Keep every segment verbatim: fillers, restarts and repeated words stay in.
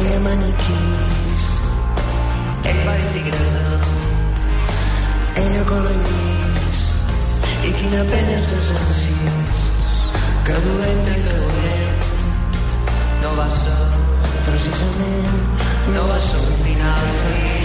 feia maniquís. Ell va dir tigresa, ella colorís, i quina pena és dos encís, que dolenta i que dolent. No va ser, precisament, no va ser un final feliç.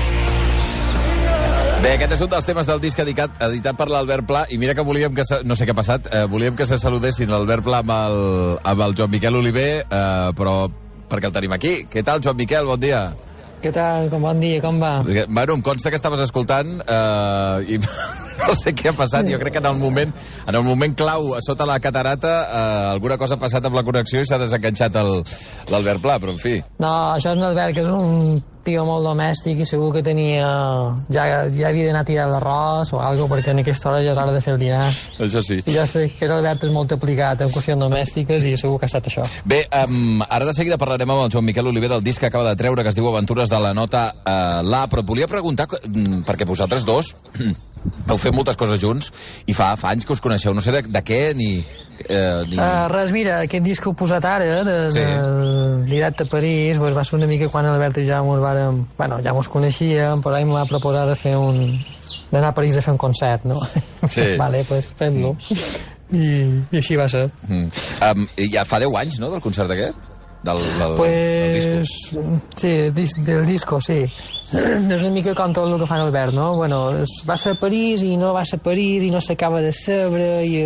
Bé, aquest és un dels temes del disc editat, editat per l'Albert Pla, i mira que volíem que, se, no sé què ha passat, eh, volíem que se saludessin l'Albert Pla amb el, amb el Joan Miquel Oliver, eh, però perquè el tenim aquí. Què tal, Joan Miquel? Bon dia. Què tal? Com bon dia, com va? Bueno, em consta que estaves escoltant eh, i no sé què ha passat. Jo crec que en el moment, en el moment clau, sota la catarata, eh, alguna cosa ha passat amb la connexió i s'ha desenganxat l'Albert Pla, però en fi. No, això és un Albert, que és un tio molt domèstic i segur que tenia... Ja, ja havia d'anar a tirar l'arròs o alguna cosa, perquè en aquesta hora ja és hora de fer el dinar. Això sí. I ja sé que l'Albert és molt aplicat en qüestions domèstiques i segur que ha estat això. Bé, um, ara de seguida parlarem amb el Joan Miquel Oliver del disc que acaba de treure, que es diu Aventures de la nota uh, La, però et volia preguntar, perquè vosaltres dos heu fet moltes coses junts i fa, fa anys que us coneixeu, no sé de, de què ni... Eh, ni... Uh, res, mira, aquest disc que heu posat ara, de, sí. de directe a París, pues va ser una mica quan l'Albert i ja mos vàrem... Bueno, ja mos coneixíem, però ell m'ha proposat de fer un... d'anar a París a fer un concert, no? Sí. Vale, pues fem-lo. I, I així va ser. Mm. Um, ja fa deu anys, no?, del concert aquest? Del, del, pues, del disco. Sí, dis, del disco, sí. És una mica com tot el que fa l'Albert, no? Bueno, va ser a París i no va ser a París i no s'acaba de saber i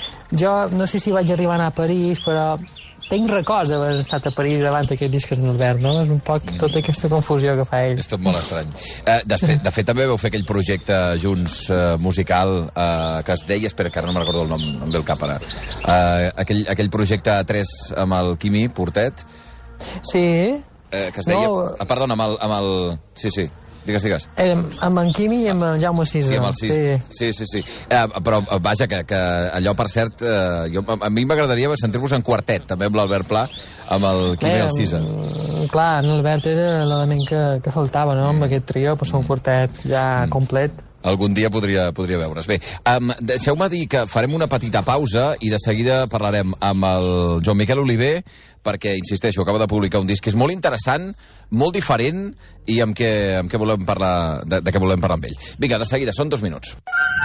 jo no sé si vaig arribar a anar a París, però tinc records d'haver estat a París davant d'aquest disc en Albert, no? És un poc tota aquesta confusió que fa ell. És tot molt estrany. Eh, de, fet, de fet, també vau fer aquell projecte junts eh, musical eh, que es deia, espera, que ara no me'n recordo el nom, no em ve el cap ara, eh, aquell, aquell projecte a tres amb el Quimi Portet. Sí. Eh, que es deia... No. Ah, perdona, amb el, amb el... Sí, sí, digues, digues. Eh, amb en Quimi i amb en Jaume Sisa. Sí, amb el sis. Sí, sí, sí. sí. Eh, però, vaja, que, que allò, per cert, eh, jo, a, a mi m'agradaria sentir-vos en quartet, també amb l'Albert Pla, amb el Quimi i el Sisa. Clar, l'Albert era l'element que, que faltava, no?, amb aquest trio, però un quartet ja mm. complet. Algun dia podria, podria veure's. Bé, um, deixeu-me dir que farem una petita pausa i de seguida parlarem amb el Joan Miquel Oliver, perquè, insisteixo, acaba de publicar un disc que és molt interessant, molt diferent, i amb què, amb què volem parlar, de, de què volem parlar amb ell. Vinga, de seguida, són dos minuts.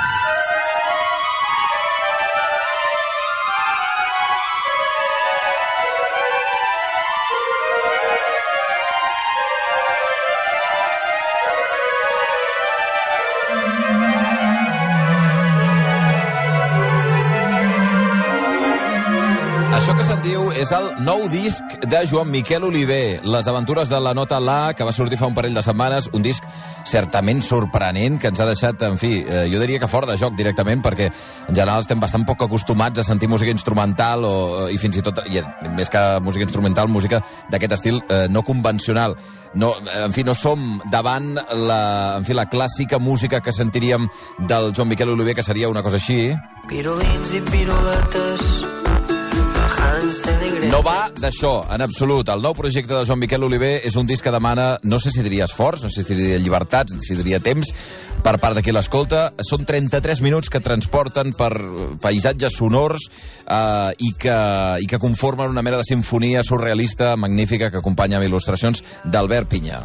Això que se'n diu és el nou disc de Joan Miquel Oliver, Les aventures de la nota La, que va sortir fa un parell de setmanes, un disc certament sorprenent, que ens ha deixat, en fi, eh, jo diria que fora de joc directament, perquè en general estem bastant poc acostumats a sentir música instrumental, o, i fins i tot, i, més que música instrumental, música d'aquest estil eh, no convencional. No, en fi, no som davant la, en fi, la clàssica música que sentiríem del Joan Miquel Oliver, que seria una cosa així. Pirulins i piruletes. No va d'això, en absolut. El nou projecte de Joan Miquel Oliver és un disc que demana, no sé si diria esforç, no sé si diria llibertat, si diria temps, per part de qui l'escolta. Són trenta-tres minuts que transporten per paisatges sonors eh, i, que, i que conformen una mena de simfonia surrealista magnífica que acompanya amb il·lustracions d'Albert Pinya.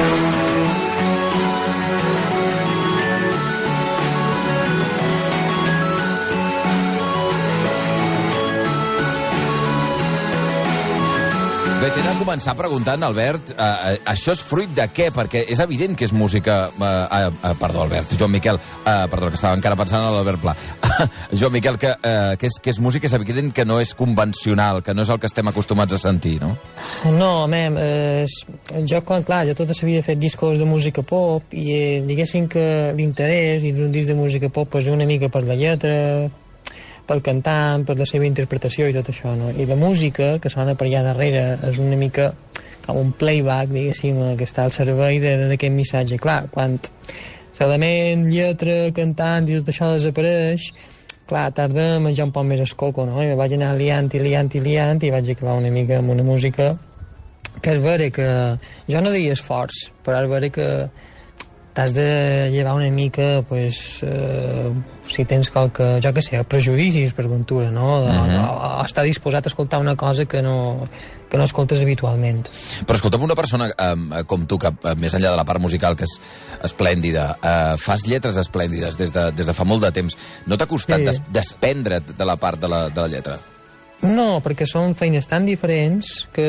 Bé, t'he de començar preguntant, Albert, eh, això és fruit de què? Perquè és evident que és música... Eh, eh, perdó, Albert, Joan Miquel, eh, perdó, que estava encara pensant en l'Albert Pla. Joan Miquel, que, eh, que, és, que és música, és evident que no és convencional, que no és el que estem acostumats a sentir, no? No, mem, eh, jo, quan, clar, jo tota la vida he fet discos de música pop i eh, diguéssim que l'interès dins un disc de música pop és una mica per la lletra, pel cantant, per la seva interpretació i tot això, no? I la música, que sona per allà darrere, és una mica com un playback, diguéssim, que està al servei d'aquest missatge. Clar, quan l'element, lletra, cantant i tot això desapareix, clar, tarda a menjar un poc més el coco, no? I me vaig anar liant i liant i liant i vaig acabar una mica amb una música que és vera que... Jo no diria esforç, però és vera que t'has de llevar una mica, pues, eh, si tens qualque, jo què sé, prejudicis per ventura, no? De, uh-huh. o, o estar disposat a escoltar una cosa que no, que no escoltes habitualment. Però escolta'm, una persona eh, com tu, que eh, més enllà de la part musical, que és esplèndida, eh, fas lletres esplèndides des de, des de fa molt de temps. No t'ha costat sí. des, desprendre't de la part de la, de la lletra? No, perquè són feines tan diferents que,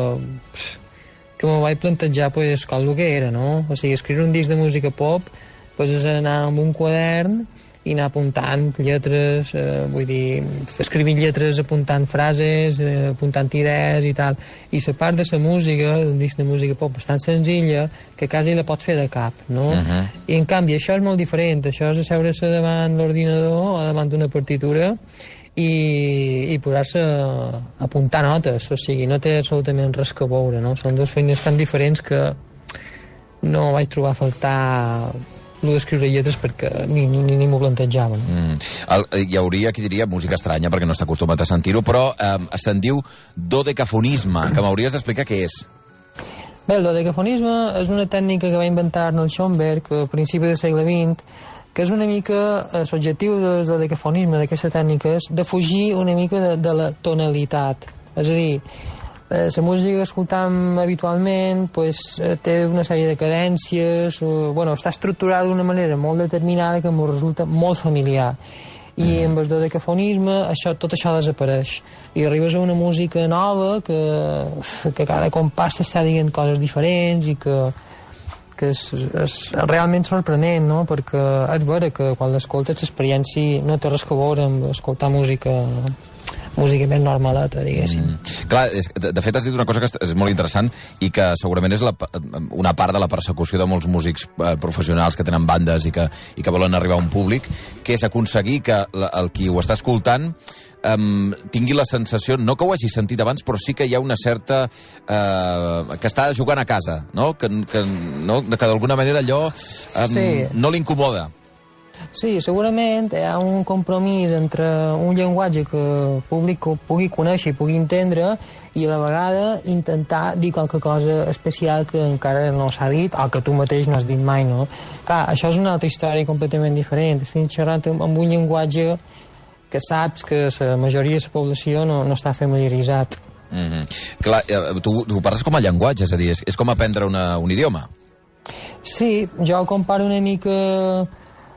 que m'ho vaig plantejar pues, com el que era, no? O sigui, escriure un disc de música pop pues, és anar amb un quadern i anar apuntant lletres, eh, vull dir, escrivint lletres, apuntant frases, eh, apuntant idees i tal. I la part de la música, d'un disc de música pop, és tan senzilla que quasi la pots fer de cap, no? Uh-huh. I en canvi, això és molt diferent. Això és asseure-se davant l'ordinador o davant d'una partitura i, i posar-se a apuntar notes. O sigui, no té absolutament res que veure, no? Són dues feines tan diferents que no vaig trobar a faltar el d'escriure lletres perquè ni, ni, ni m'ho plantejaven. Mm. El, hi hauria qui diria música estranya perquè no està acostumat a sentir-ho, però eh, se'n diu dodecafonisme, que m'hauries d'explicar què és. Bé, el dodecafonisme és una tècnica que va inventar Arnold Schoenberg a principi del segle vint, que és una mica, eh, l'objectiu del dodecafonisme, d'aquesta tècnica, és de fugir una mica de, de la tonalitat. És a dir, Eh, la música que escoltam habitualment pues, eh, té una sèrie de cadències, eh, bueno, està estructurada d'una manera molt determinada que em resulta molt familiar. I mm. amb el dodecafonisme això, tot això desapareix. I arribes a una música nova que, que cada compàs està dient coses diferents i que, que és, és realment sorprenent, no? Perquè és vera que quan l'escoltes l'experiència no té res que veure amb escoltar música música més normaleta, diguéssim. Mm. Clar, és, de, de fet has dit una cosa que és molt interessant i que segurament és la, una part de la persecució de molts músics eh, professionals que tenen bandes i que, i que volen arribar a un públic, que és aconseguir que la, el qui ho està escoltant um, tingui la sensació, no que ho hagi sentit abans, però sí que hi ha una certa... Eh, que està jugant a casa, no? Que, que, no? que d'alguna manera allò um, sí. no l'incomoda. Sí, segurament hi ha un compromís entre un llenguatge que el públic pugui conèixer i pugui entendre i a la vegada intentar dir qualque cosa especial que encara no s'ha dit o que tu mateix no has dit mai, no? Clar, això és una altra història completament diferent. Estem xerrant amb un llenguatge que saps que la majoria de la població no, no està familiaritzat. Mm-hmm. Clar, tu, tu parles com a llenguatge, és a dir, és, és com aprendre una, un idioma. Sí, jo comparo una mica...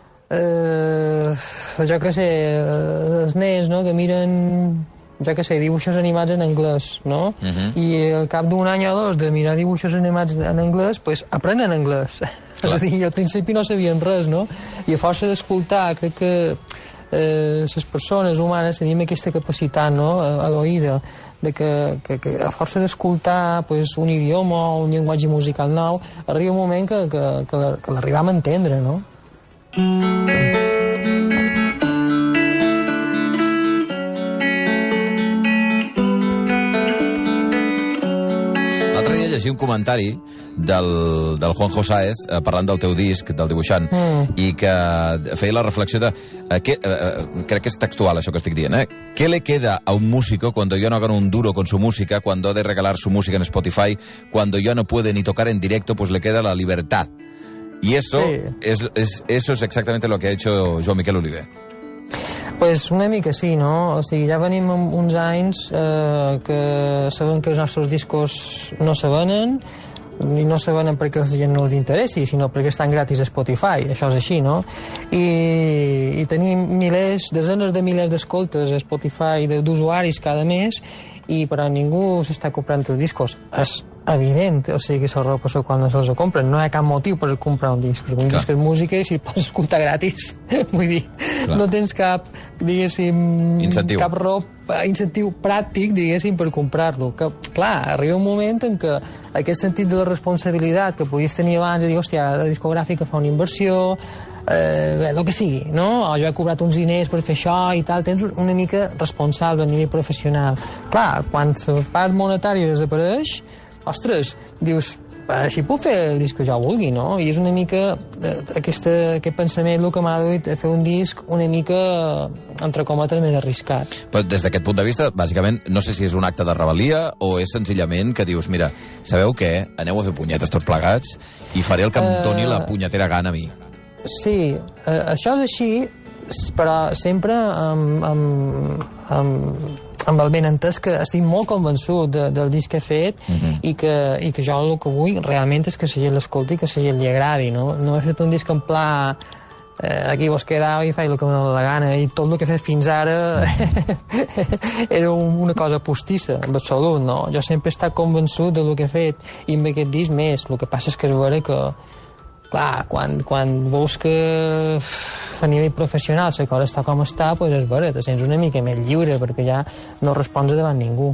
Eh, jo què sé, els nens, no?, que miren, jo què sé, dibuixos animats en anglès, no? Uh-huh. I al cap d'un any o dos de mirar dibuixos animats en anglès, pues aprenen anglès. És a dir, al principi no sabien res, no? I a força d'escoltar, crec que eh, les persones humanes tenim aquesta capacitat, no?, a, a l'oïda, de que, que, que a força d'escoltar pues, un idioma o un llenguatge musical nou, arriba un moment que, que, que l'arribam a entendre, no? L'altre dia llegia un comentari del, del Juanjo Sáez eh, parlant del teu disc, del dibuixant, mm. i que feia la reflexió de... Eh, que, eh, crec que és textual això que estic dient, eh? ¿Qué le queda a un músico cuando ya no gana un duro con su música, cuando ha de regalar su música en Spotify, cuando ya no puede ni tocar en directo, pues le queda la libertad? Y eso, sí. es, es, eso es exactamente lo que ha hecho Joan Miquel Oliver. Pues una mica sí, no? O sigui, ja venim amb uns anys eh, que sabem que els nostres discos no se venen, i no se venen perquè a la gent no els interessi, sinó perquè estan gratis a Spotify, això és així, no? I, i tenim milers, desenes de milers d'escoltes a Spotify d'usuaris cada mes, i però ningú s'està comprant els discos. És evident, o sigui, que se'ls repassa quan se'ls compren. No hi ha cap motiu per comprar un disc, perquè un Clar. disc és música i si el pots escoltar gratis, vull dir, Clar. no tens cap, diguéssim, incentiu. cap raó, incentiu pràctic, diguéssim, per comprar-lo. Que, clar, arriba un moment en què aquest sentit de la responsabilitat que podies tenir abans, de dir, hòstia, la discogràfica fa una inversió, eh, el que sigui, no? O jo he cobrat uns diners per fer això i tal, tens una mica responsable a nivell professional. Clar, quan la part monetària desapareix, ostres, dius, així puc fer el disc que jo vulgui, no? I és una mica eh, aquesta, aquest pensament el que m'ha duit a fer un disc una mica, entre cometes, més arriscat. Però des d'aquest punt de vista, bàsicament, no sé si és un acte de rebel·lia o és senzillament que dius, mira, sabeu què? Aneu a fer punyetes tots plegats i faré el que em doni la punyetera gana a mi. Sí, eh, això és així, però sempre amb, amb, amb, amb el benentès que estic molt convençut de, del disc que he fet uh-huh. i, que, i que jo el que vull realment és que la gent l'escolti i que la gent li agradi, no? No he fet un disc en pla eh, aquí vos quedau i faig el que me dóna la gana i tot el que he fet fins ara era una cosa postissa, en absolut, no? Jo sempre he estat convençut del que he fet i amb aquest disc més, el que passa és que és vera que clar, quan, quan veus que a nivell professional la cosa està com està, doncs és vera, te sents una mica més lliure perquè ja no respons davant ningú.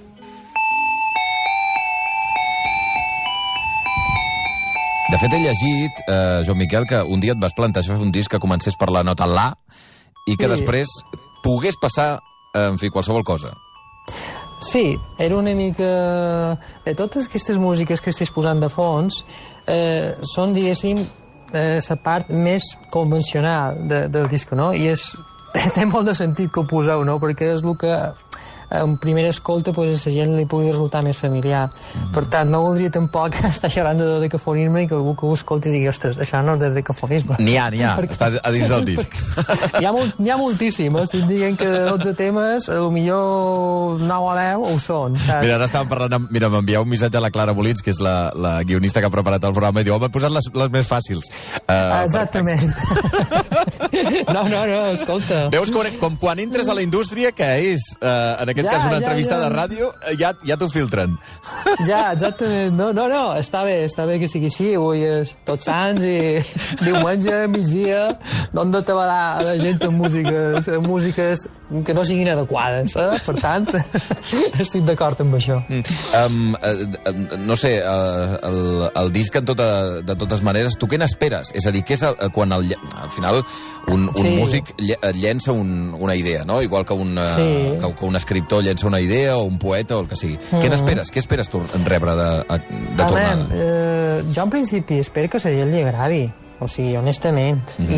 De fet, he llegit, eh, Joan Miquel, que un dia et vas plantejar fer un disc que comencés per la nota La i que sí. després pogués passar, eh, en fi, qualsevol cosa. Sí, era una mica... De totes aquestes músiques que estic posant de fons, eh, són, diguéssim, eh, la part més convencional de, del disc, no? I és, té molt de sentit que ho poseu, no? Perquè és el que en primera escolta pues, a la gent li pugui resultar més familiar. Mm-hmm. Per tant, no voldria tampoc estar xerrant de decafonisme i que algú que ho escolti digui, ostres, això no és de decafonisme. N'hi ha, n'hi ha, perquè... està a dins del disc. Hi ha, molt, hi ha moltíssim, estic dient que de dotze temes, potser nou o deu ho són, saps? Mira, ara estàvem parlant, amb, mira, m'envià un missatge a la Clara Molins, que és la, la guionista que ha preparat el programa, i diu, home, he posat les, les més fàcils. Uh, Exactament. Per... no, no, no, escolta. Veus com, com quan entres a la indústria, que és, uh, en aquest ja, cas, una ja, entrevista ja. de ràdio, ja, ja t'ho filtren. Ja, exactament. No, no, no, està bé, està bé que sigui així. Avui és Tots Sants i diumenge, migdia, no hem de treballar la gent amb músiques, amb músiques que no siguin adequades, eh? Per tant, estic d'acord amb això. Mm. Um, uh, no sé, uh, el, el disc, en tota, de totes maneres, tu què n'esperes? És a dir, què és el, quan el, al final un, un sí. músic llença un, una idea, no? Igual que un, sí. que, que un escriptor llença una idea o un poeta o el que sigui. Mm. Què n'esperes? Què esperes tu rebre de, de tornada? Veure, eh, jo en principi espero que a la gent li agradi, o sigui, honestament. Mm-hmm.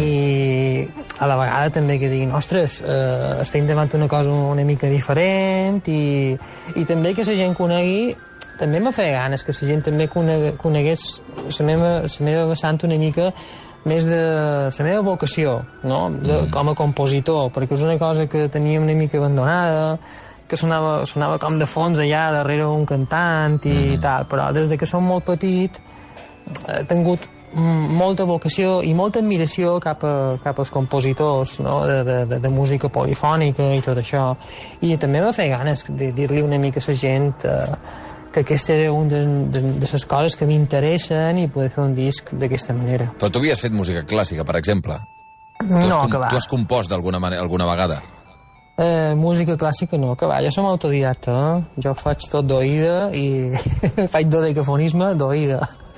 I a la vegada també que diguin, ostres, eh, estem davant una cosa una mica diferent i, i també que la gent conegui, també me feia ganes que la gent també conegués la meva, la meva vessant una mica més de la meva vocació, no? De, com a compositor, perquè és una cosa que tenia una mica abandonada, que sonava, sonava com de fons allà darrere un cantant i mm-hmm. tal, però des de que som molt petit he tingut molta vocació i molta admiració cap, a, cap als compositors, no? de, de, de música polifònica i tot això, i també me feia ganes de dir-li una mica a la gent eh, que aquesta era una de, de, de les coses que m'interessen i poder fer un disc d'aquesta manera. Però tu havies fet música clàssica, per exemple? No, tu has, que va. Tu has compost d'alguna manera, alguna vegada? Eh, música clàssica no, que va, jo som autodidacta, eh? Jo faig tot d'oïda i faig dodecafonisme d'oïda.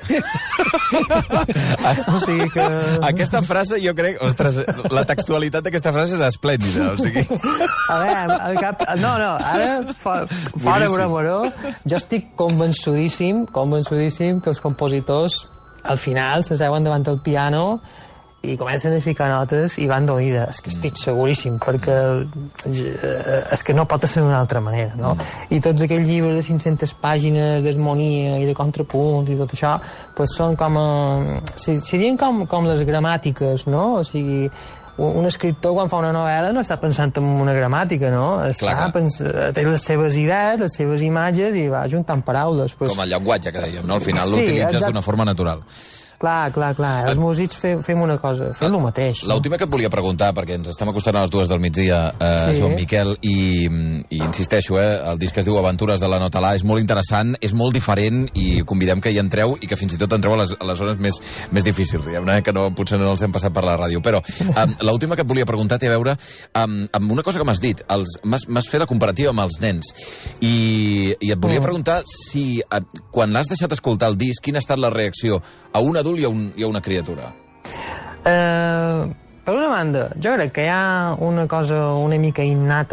O sigui que... Aquesta frase, jo crec... Ostres, la textualitat d'aquesta frase és esplèndida, o sigui... A veure, al cap... No, no, ara, fora broma, no? Jo estic convençudíssim, convençudíssim que els compositors, al final, s'asseuen davant del piano i comencen a ficar notes i van d'oïda. És que estic seguríssim, perquè és que no pot ser d'una altra manera, no? I tots aquells llibres de cinc-centes pàgines d'harmonia i de contrapunt i tot això, pues són com a... serien com, com les gramàtiques, no? O sigui, un escriptor quan fa una novel·la no està pensant en una gramàtica, no? Està pens... té les seves idees, les seves imatges i va juntant paraules. Pues... Com el llenguatge que dèiem, no? Al final sí, l'utilitzes d'una forma natural. Clar, clar, clar. Els músics fem, fem una cosa, fem el mateix. L'última que et volia preguntar, perquè ens estem acostant a les dues del migdia, eh, sí. Joan Miquel, i, i insisteixo, eh, el disc es diu Aventures de la Nota La, és molt interessant, és molt diferent, i convidem que hi entreu, i que fins i tot entreu a les, a les zones més, més difícils, diguem-ne, que no, potser no els hem passat per la ràdio. Però eh, l'última que et volia preguntar té a veure amb, amb una cosa que m'has dit, m'has fet la comparativa amb els nens, i, i et volia mm. preguntar si, eh, quan l'has deixat escoltar el disc, quina ha estat la reacció a un adult i a, un, i a una criatura? Uh, per una banda, jo crec que hi ha una cosa una mica innata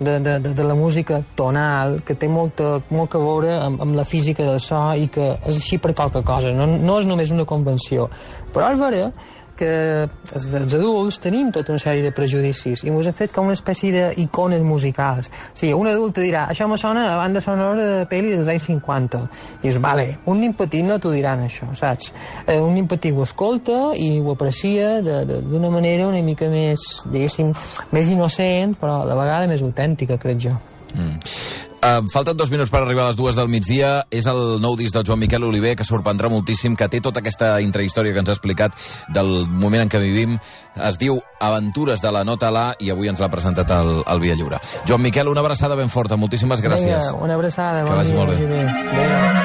de, de, de, de la música tonal, que té molta, molt a veure amb, amb la física del so i que és així per qualque cosa, no, no és només una convenció. Però és vera que els, els adults tenim tota una sèrie de prejudicis i ens hem fet com una espècie d'icones musicals. O sigui, un adult te dirà, això me sona a banda sonora de pel·li dels anys cinquanta. I dius, vale, un nen petit no t'ho diran això, saps? Eh, un nen petit ho escolta i ho aprecia d'una manera una mica més, diguéssim, més innocent, però a la vegada més autèntica, crec jo. Mm. Uh, falten dos minuts per arribar a les dues del migdia. És el nou disc del Joan Miquel Oliver, que sorprendrà moltíssim, que té tota aquesta intrahistòria que ens ha explicat del moment en què vivim. Es diu Aventures de la Nota La i avui ens l'ha presentat el, el Via Lliure. Joan Miquel, una abraçada ben forta. Moltíssimes gràcies. Vinga, una abraçada. Que vagi molt bé. bé.